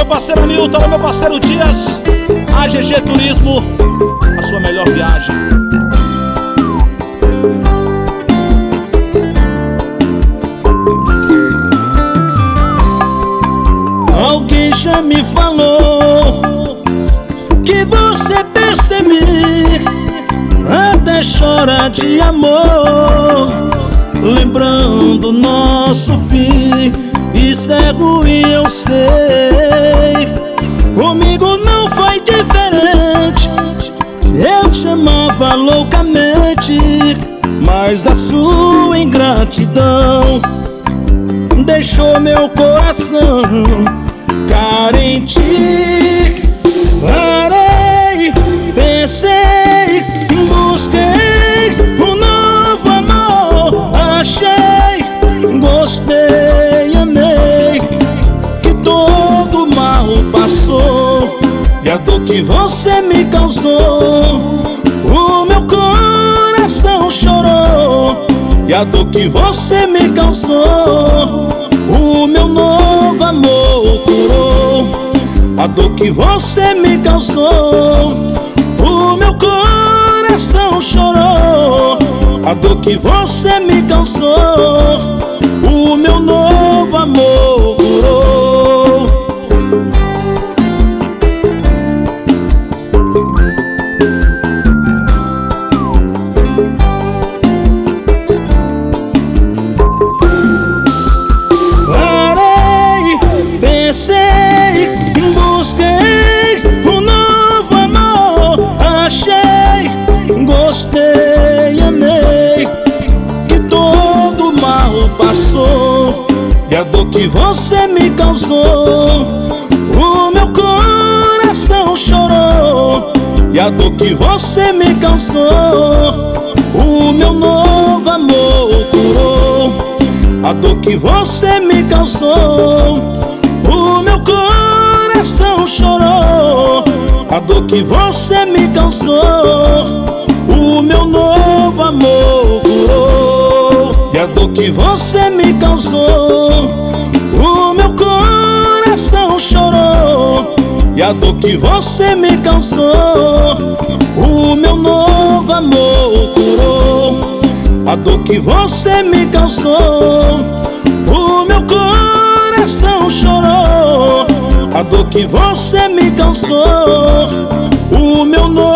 meu parceiro Hamilton, alô meu parceiro Dias. AGG Turismo, a sua melhor viagem. Alguém já me falou que você pensa em mim, até chora de amor, lembrando nosso fim. Isso é ruim, eu sei. Comigo não foi diferente. Eu te amava loucamente, mas da sua ingratidão deixou meu coração carente. Parei, pensei, busquei um novo amor, achei, gostei, amei, que todo mal passou. E a dor que você me causou, o meu coração chorou. E a dor que você me causou, o meu novo amor curou. A dor que você me causou, o meu coração chorou. A dor que você me causou, o meu novo amor curou. Parei, pensei, busquei um novo amor, achei, gostei, amei, que todo mal passou. E a dor que você me causou, o meu coração chorou. E a dor que você me causou, o meu novo amor curou. A dor que você me causou, o meu coração chorou. A dor que você me causou, o meu novo amor curou. E a dor que você me causou, o meu coração chorou. E a dor que você me causou, o meu novo amor curou. A dor que você me causou, o meu coração chorou. A dor que você me causou, o meu novo